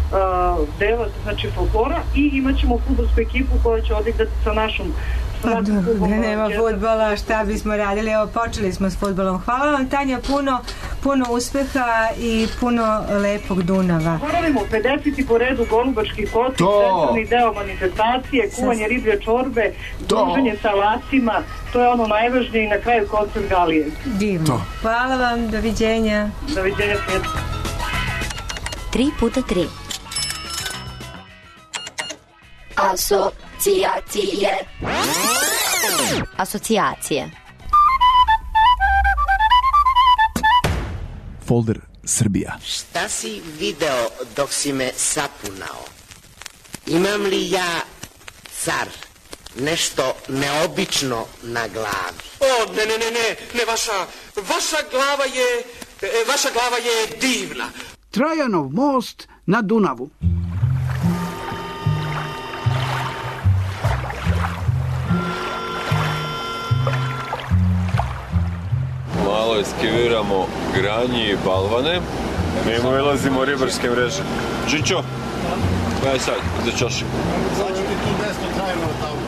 dela, znači folklora, i imat ćemo fudbalsku ekipu koja će odigrati sa našom gdje nema fudbala, šta bismo radili? Evo, počeli smo s fudbalom. Hvala vam, Tanja, puno uspeha i puno lepog Dunava. Moravimo 50. po redu Golubački kosi, centralni deo manifestacije, kuvanje riblje čorbe, druženje sa lasima, to je ono najvažnije, i na kraju koncert Galije. Divno. Hvala vam, doviđenja. Doviđenja, svijet. 3x3 Asocijacije. Folder Srbija. Šta si video dok si me sapunao? Imam li ja, car, nešto neobično na glavi? O, ne, vaša glava je divna. Trajanov most na Dunavu. Malo eskiviramo granji i balvane. Mimo ilazimo ribarske mreže. Čičo, kaj sad, za čaši. Sad ću ti tu desno trajno na tavlu.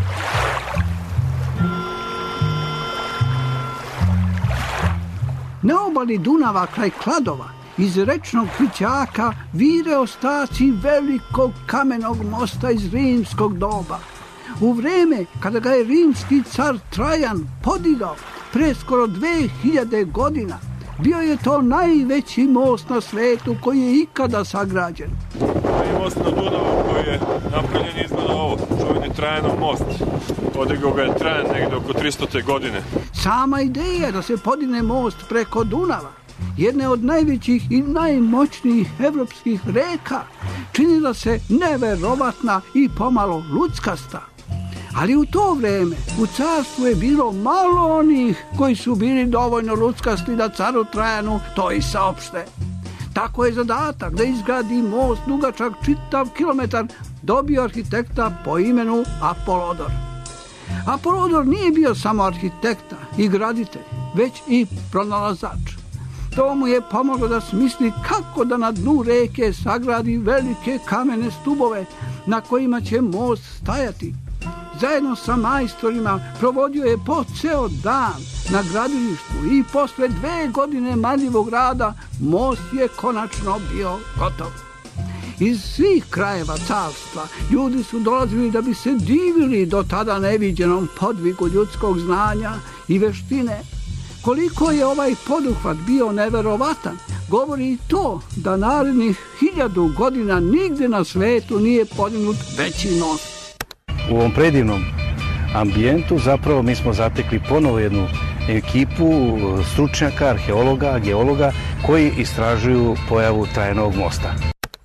Na obali Dunava kraj Kladova iz rečnog Krićaka vire ostaci velikog kamenog mosta iz rimskog doba. U vreme kada ga je rimski car Trajan podigao pre skoro 2000 godina, bio je to najveći most na svetu koji je ikada sagrađen. Ovaj most na Dunavu koji je napravljen izgleda ovo, čuveni Trajanov most. Podigao ga je Trajan negdje oko 300. godine. Sama ideja da se podigne most preko Dunava, jedne od najvećih i najmoćnijih evropskih reka, činila se neverovatna i pomalo luckasta. Ali u to vreme u carstvu je bilo malo onih koji su bili dovoljno luckasti da caru Trajanu to i saopšte. Tako je zadatak da izgradi most dugačak čitav kilometar dobio arhitekta po imenu Apolodor. Apolodor nije bio samo arhitekta i graditelj, već i pronalazač. To mu je pomoglo da smisli kako da na dnu reke sagradi velike kamene stubove na kojima će most stajati. zajedno sa majstorima provodio je po ceo dan na gradilištu i posle 2 godine marljivog rada most je konačno bio gotov. Iz svih krajeva carstva ljudi su dolazili da bi se divili do tada neviđenom podvigu ljudskog znanja i veštine. Koliko je ovaj poduhvat bio neverovatan, govori i to da narednih 1000 godina nigde na svetu nije podignut veći most. U ovom predivnom ambijentu zapravo mi smo zatekli ponovo jednu ekipu stručnjaka, arheologa, geologa koji istražuju pojavu Trajanovog mosta.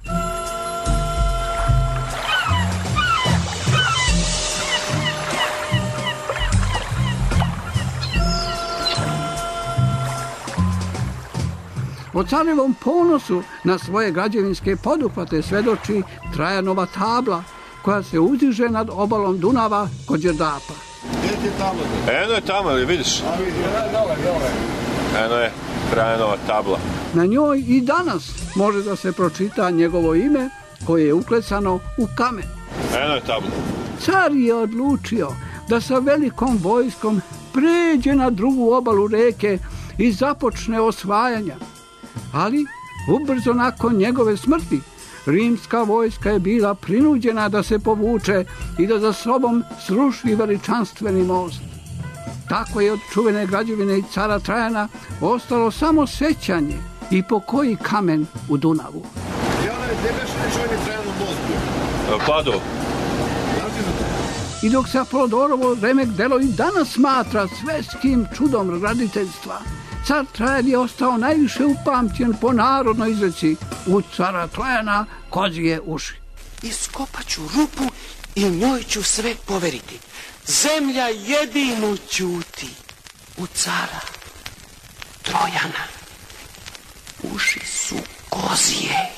O carevom ponosu na svoje građevinske poduhvate svedoči Trajanova tabla koja se uzdiže nad obalom Dunava kod Đerdapa. Eno je tamo, ali vidiš? Eno je Trajanova tabla. Na njoj i danas može da se pročita njegovo ime koje je uklesano u kamen. Eno je tabla. Car je odlučio da sa velikom vojskom pređe na drugu obalu reke i započne osvajanja. Ali ubrzo nakon njegove smrti rimska vojska je bila prinuđena da se povuče i da za sobom sruši veličanstveni most. Tako je od čuvene građevine i cara Trajana ostalo samo sećanje i pokoji kamen u Dunavu. Padao. I dok se Apollodorovo remek delo i danas smatra svetskim čudom graditeljstva, car Trajan je ostao najviše upamćen po narodnoj izreci: u cara Trajana kozije uši. Iskopaću rupu i u njoj ću sve poveriti. Zemlja jedinu ćuti. U cara Trojana uši su kozije.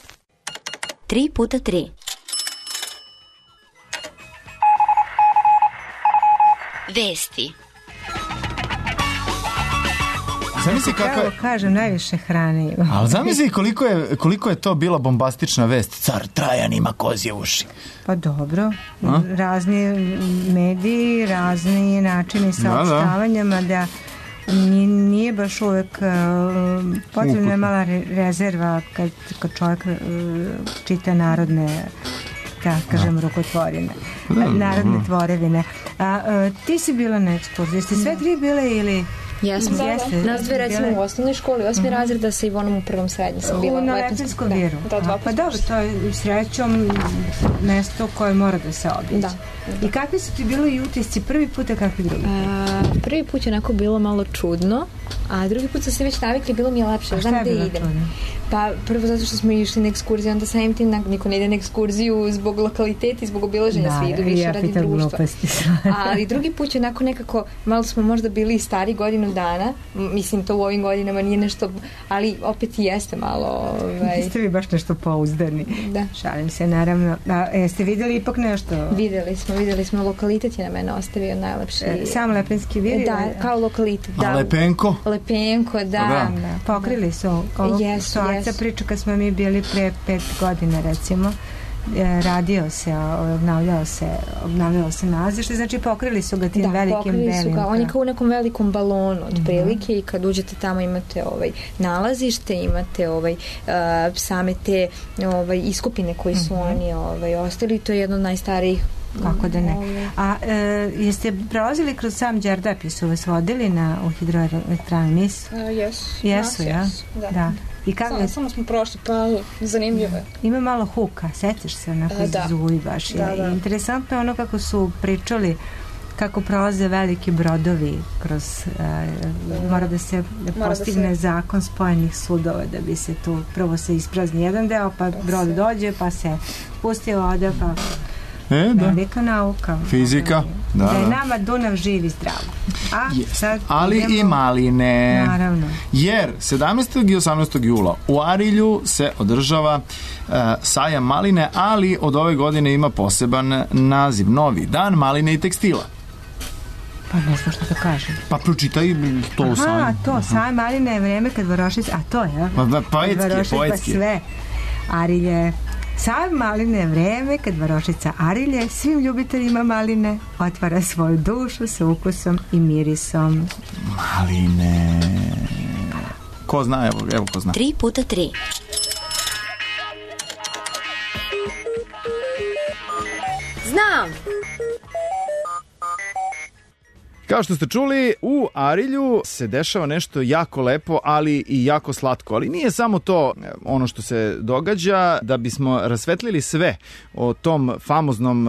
3x3. Vesti. Zamisli kako je... Kažem, najviše hrane ima. Ali zamisli koliko je to bila bombastična vest. Car Trajan ima kozije uši. Pa dobro. Razni mediji, razni načini saopštavanjama da nije baš uvek potrebna je mala rezerva kad čovjek čita narodne, da kažem, rukotvorine. Narodne tvorevine. Ti si bila na ekskurziji. Jeste sve 3 bile ili... Jesmo. Nas 2 recimo u osnovnoj školi, 8. razred, da sa Ivonom u 1. srednje sam bila. Na Lepenskom viru. Pa dobro, to je srećom mesto koje mora da se obiđe. I kakvi su ti bili i utisci prvi put, a kakvi drugi put? Prvi put je onako bilo malo čudno, a drugi put sam se već navikli, bilo mi je lepše. A šta je bilo čudno? Pa prvo zato što smo išli na ekskurziju, onda samim tim niko ne ide na ekskurziju zbog lokaliteta i zbog obilaženja, svi idu više radi društva. Ali drugi put je onako nekako, malo smo možda bili stari godinu dana, mislim to u ovim godinama nije nešto, ali opet i jeste malo... Niste vi baš nešto pouzdani. Da. Šalim se, naravno. Jeste vidjeli ipak nešto? Vidjeli smo, lokalitet je na mene ostavio najlepši. Sam Lepenski vir? Da, kao lokalitet. A Lepenko? Lepenko, da. Pokrili su ovo. Priča kad smo mi bili pre 5 godina recimo, radio se, obnavljao se nalazište, znači pokrili su ga tim velikim belim. On je kao u nekom velikom balonu otprilike i kad uđete tamo imate nalazište, imate same te iskopine koji su oni ostali, to je jedno od najstarijih. Kako da ne. A jeste prolazili kroz sam Đerdap, jesu vas vodili u hidroelektranu NIS? Jesu, ja? Da. Samo smo prošli, pa zanimljivo je. Ima malo huka, setiš se onako zuji baš. Interesantno je ono kako su pričali kako prolaze veliki brodovi kroz, mora da se postigne zakon spojenih sudova da bi se tu prvo se isprazni jedan deo, pa brod dođe, pa se pusti voda, pa velika nauka. Fizika. Da je nama Dunav živ i zdrav. Ali i maline. Naravno. Jer 17. i 18. jula u Arilju se održava sajam maline, ali od ove godine ima poseban naziv. Novi dan maline i tekstila. Pa ne znam što da kažem. Pa pročitaj to u sajmu. Aha, to, sajam maline je vreme kad Varošić, a to je, poetski. Pa sve. Arilje, Sad maline je vreme kad varošica Arilje svim ljubiteljima maline otvara svoju dušu sa ukusom i mirisom. Maline. Ko zna, evo ko zna. 3x3. Znam! Kao što ste čuli, u Arilju se dešava nešto jako lepo, ali i jako slatko. Ali nije samo to ono što se događa. Da bismo rasvetlili sve o tom famoznom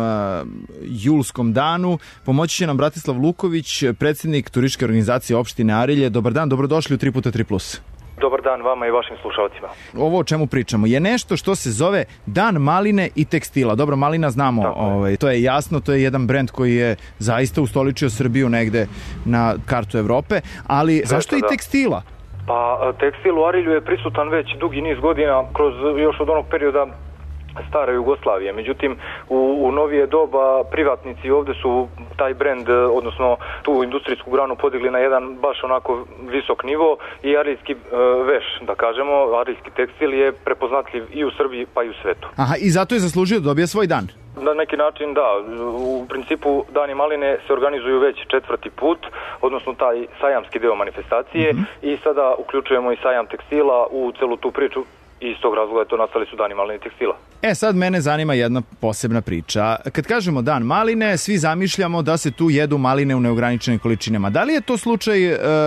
julskom danu, pomoći će nam Bratislav Luković, predsjednik turističke organizacije opštine Arilje. Dobar dan, dobrodošli u 3x3+. Dobar dan vama i vašim slušalcima. Ovo o čemu pričamo je nešto što se zove Dan maline i tekstila. Dobro, malina znamo, to je jasno, to je jedan brend koji je zaista ustoličio Srbiju negde na kartu Evrope, ali zašto i tekstila? Pa tekstil u Arilju je prisutan već dugi niz godina, još od onog perioda stare Jugoslavije. Međutim, u novije doba privatnici ovdje su taj brend, odnosno tu industrijsku granu podigli na jedan baš onako visok nivo i arijski veš, da kažemo, arijski tekstil je prepoznatljiv i u Srbiji pa i u svetu. Aha, i zato je zaslužio da dobije svoj dan. Na neki način da, u principu Dani maline se organizuju već 4. put, odnosno taj sajamski deo manifestacije i sada uključujemo i sajam tekstila u celu tu priču. I iz tog razloga to nastali su Dani maline i tekstila. Sad mene zanima jedna posebna priča. Kad kažemo Dan maline, svi zamišljamo da se tu jedu maline u neograničenim količinama. Da li je to slučaj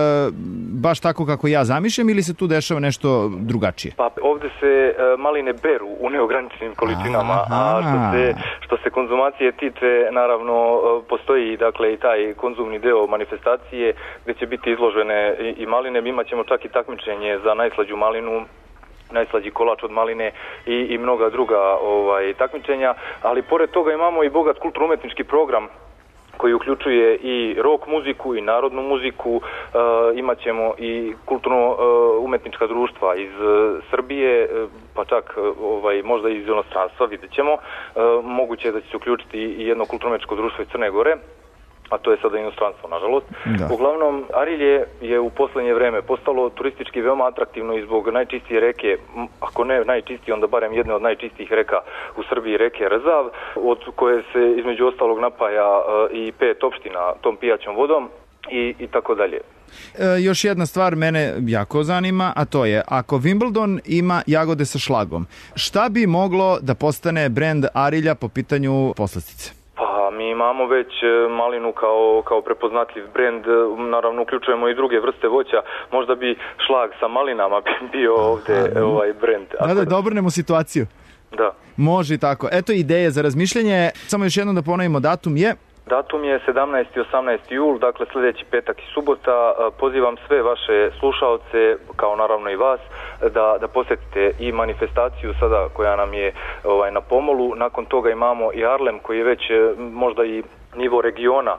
baš tako kako ja zamišljam ili se tu dešava nešto drugačije? Pa ovdje se maline beru u neograničenim količinama, a što se konzumacije tiče, naravno postoji dakle i taj konzumni deo manifestacije gdje će biti izložene i maline. Imat ćemo čak i takmičenje za najslađu malinu, najslađi kolač od maline i mnoga druga takmičenja, ali pored toga imamo i bogat kulturno-umetnički program koji uključuje i rock muziku i narodnu muziku. Imat ćemo i kulturno-umetnička društva iz Srbije, pa čak možda i iz inostranstva, vidjet ćemo. Moguće je da će se uključiti i jedno kulturno-umetničko društvo iz Crne Gore, a to je sada inostranstvo, nažalost. Da. Uglavnom, Arilje je u posljednje vreme postalo turistički veoma atraktivno i zbog najčistije reke, ako ne najčistije, onda barem jedne od najčistijih reka u Srbiji, reke Rzav, od koje se između ostalog napaja i 5 opština tom pijaćom vodom i tako dalje. Još jedna stvar mene jako zanima, a to je, ako Wimbledon ima jagode sa šlagom, šta bi moglo da postane brend Arilja po pitanju poslastice? Pa mi imamo već malinu kao prepoznatljiv brend, naravno uključujemo i druge vrste voća, možda bi šlag sa malinama bio ovdje ovaj brend. Da dobrnemo situaciju. Da. Može i tako. Eto ideje za razmišljanje, samo još jednom da ponovimo, datum je? Datum je 17. i 18. jul, dakle sljedeći petak i subota. Pozivam sve vaše slušaoce, kao naravno i vas, da posjetite i manifestaciju sada koja nam je na pomolu. Nakon toga imamo i Arlem koji je već možda i nivo regiona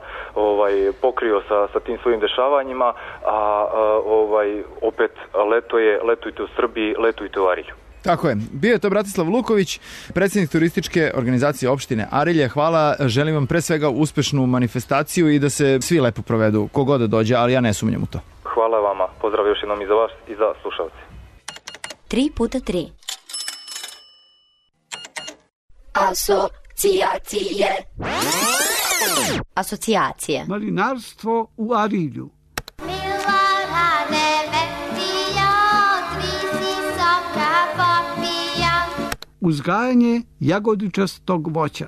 pokrio sa tim svojim dešavanjima, a opet letujte u Srbiji, letujte u Arilju. Tako je. Bio je to Bratislav Luković, predsjednik turističke organizacije opštine Arilje. Hvala, želim vam pre svega uspešnu manifestaciju i da se svi lepo provedu, kogod da dođe, ali ja ne sumnjam u to. Hvala vama, pozdrav još jednom i za vas i za slušalce. 3x3 Asocijacije. Malinarstvo u Arilju. Uzgajanje jagodičastog voća.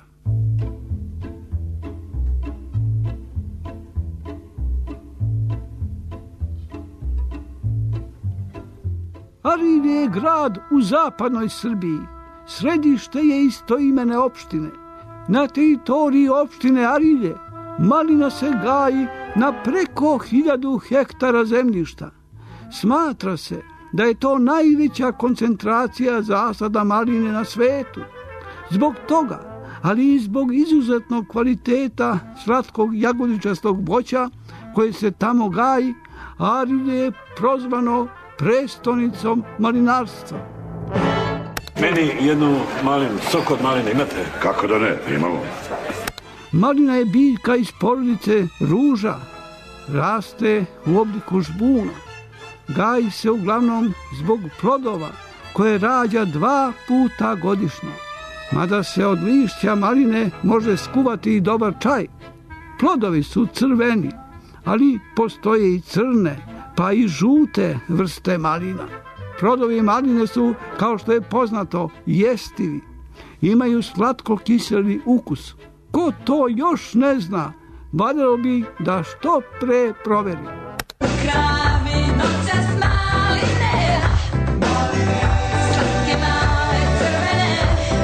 Arilje je grad u zapadnoj Srbiji. Središte je istoimene opštine. Na teritoriji opštine Arilje malina se gaji na preko 1000 hektara zemljišta. Smatra se da je to najveća koncentracija zasada maline na svetu. Zbog toga, ali i zbog izuzetnog kvaliteta slatkog jagodičastog voća koje se tamo gaji, Arilje je prozvano prestonicom malinarstva. Meni jednu malinu, sok od maline imate? Kako da ne, imamo. Malina je biljka iz porodice ruža. Raste u obliku žbuna. Gaji se uglavnom zbog plodova koje rađa 2 puta godišnje. mada se od lišća maline može skuvati i dobar čaj. Plodovi su crveni, ali postoje i crne, pa i žute vrste malina. Plodovi maline su, kao što je poznato, jestivi. Imaju slatko-kiseli ukus. Ko to još ne zna, valjalo bi da što pre proveri. Kravi noćas maline, slatke male crvene.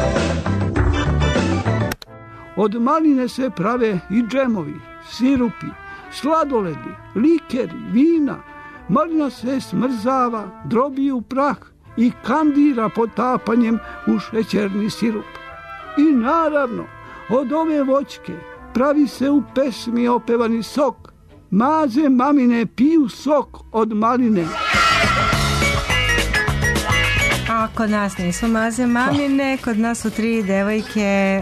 Od maline se prave i džemovi, sirupi, sladoledi, likeri, vina. Malina se smrzava, drobi u prah i kandira potapanjem u šećerni sirup. I naravno, od ove voćke pravi se u pesmi opevani sok. Maze mamine piju sok od maline. A kod nas nisu maze mamine, kod nas su 3 devojke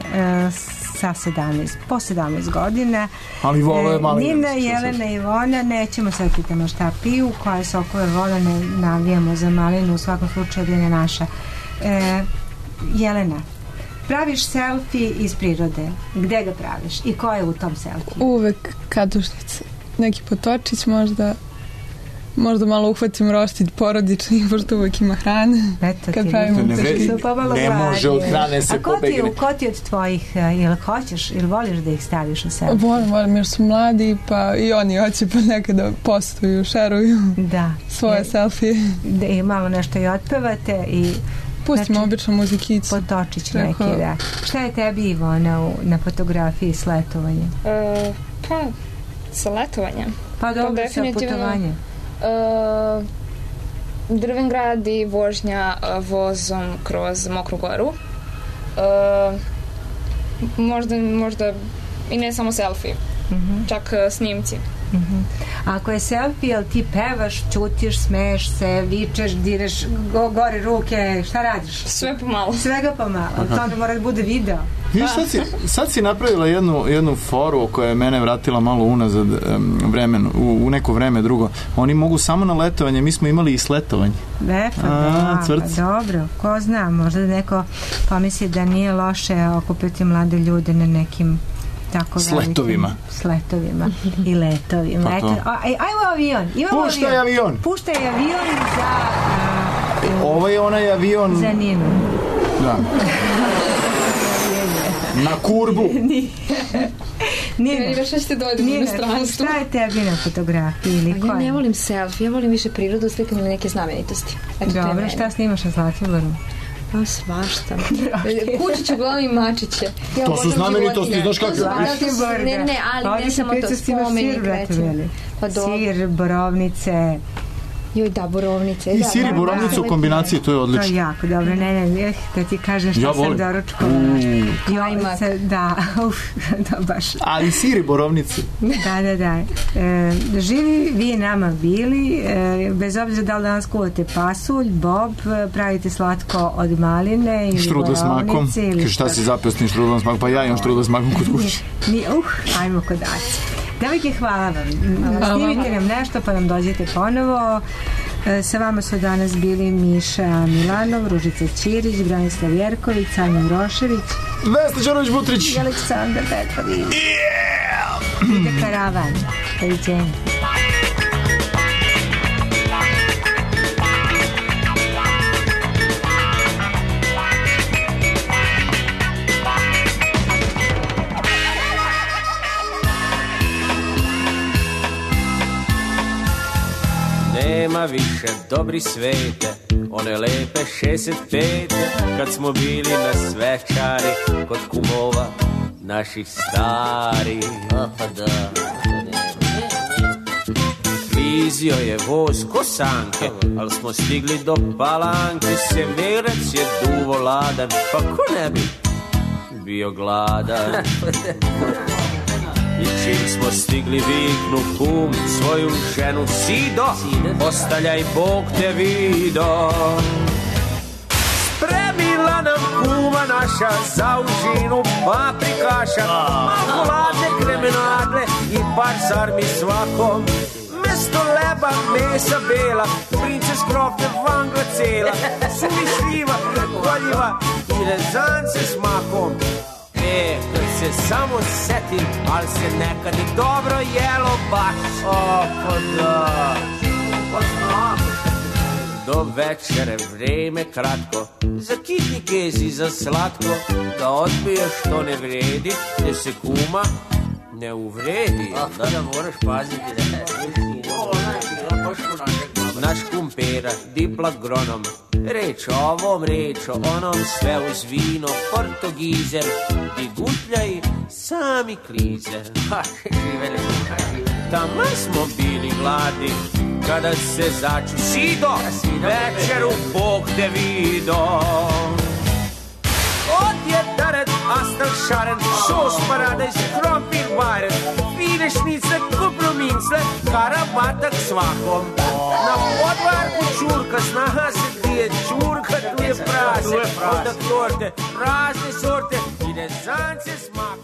po 17 godina. Ali vole maline. Nina, Jelena i Ivona, nećemo sad pitamo šta piju, koje sokove vole, ne navijamo za malinu, u svakom slučaju da je naša. Jelena, praviš selfie iz prirode. Gde ga praviš i ko je u tom selfie? Uvek kadušnice. Neki potočić možda malo uhvatim roštilj porodični, pošto uvek ima hrane. Eto kad ti, ne može od hrane se pobegne. A ko ti od tvojih, ili hoćeš, ili voliš da ih staviš u selfie? Volim, jer su mladi, pa i oni hoće pa nekada postuju, šeruju svoje selfie. Da i malo nešto i otpevate i pustimo obično muzikicu. Potočić neki, da. Šta je tebi, Ivona, na fotografiji s letovanja? Sa letovanja? Pa dobro, sa putovanja. Drven grad i vožnja vozom kroz Mokru Goru. Možda i ne samo selfie, čak snimci. Ako je selfie, jel ti pevaš, čutiš, smeješ se, vičeš, direš gore ruke, šta radiš? Sve pomalo. Svega pomalo. To onda mora da bude video. Sad si napravila jednu foru koja je mene vratila malo unazad u neko vreme drugo. Oni mogu samo na letovanje, mi smo imali i sletovanje. Dobro, ko zna, možda neko pomisli da nije loše okupiti mlade ljude na nekim sletovima i letovima. Ajmo avion. Puštaj avion za... Ovo je onaj avion... Za Ninu. Da. Na kurbu. Nina, šta ćete dođe u inostranstvu? Šta je tebi na fotografiji? Ja ne volim selfie, ja volim više prirodu, slikam ili neke znamenitosti. Dobro, šta snimaš na Zlatiboru? Svašta. Kućiće, uglavnom i mačiće. To su znamenitosti, znaš kako? Ne, ali ne samo to, spomenik, recimo. Sir, borovnice. Joj, da, borovnice. I sir i borovnice u kombinaciji, to je odlično. To je jako dobro, ne, da ti kažem šta sam doručkovala. Kajmak. Da, baš. Ali sir i borovnice. Da. Živi vi nama bili, bez obzira da li danas kuvate pasulj, bob, pravite slatko od maline ili štrudle s makom. Šta si zapeo s tim štrudlom s makom? Pa ja imam štrudle s makom kod kuće. Ajmo kod Aci. Devojke, hvala vam. Snimite nam nešto pa nam dođete ponovo. Sa vama su danas bili Miša Milanov, Ružica Ćirić, Branislav Jerković, Sanja Urošević, Vesna Đorović-Butrić i Aleksandar Petrović. Ide karavan. Doviđenja. Nema više dobri svete, one lepe 65, kad smo bili na svečari kod kumova naših stari. Vizio je voz kosanke, ali smo stigli do Palanke, Severac je duvo ladan, pa ko ne bi bio gladan. I čim smo stigli viknu kum svoju ženu Sido, ostaljaj Bog te vido. Spremila nam kuma naša za užinu paprikaša, malo ladne kremenadle i par sarmi svakom. Mesto leba, mesa bela, princes krofne, vangla cela, suvi šljiva, koljiva i rezance s makom. Kad se samo setim, ali se nekad i dobro jelo baš. Pa da. Pa znam. Do večere vreme kratko, za kitni kezi, za slatko, da odbiješ što ne vredi, te se kuma ne uvredi. Da moraš paziti, naš kumpera, dipl agronom, reč o ovom, reč o onom, sve uz vino, portogizer, di gutljaj, sami klizer. Živeli smo, tamo smo bili gladi, kada se začu sido, večeru Bog te vido. Odjedaren, astal šaren, sos paradajz, krompir bajren, fine šnicle, komprominsle, karabatak svakom. Na podvarku čurka, zna se gdje je čurka, tu je prase, onda torte, razne sorte i rezance smak.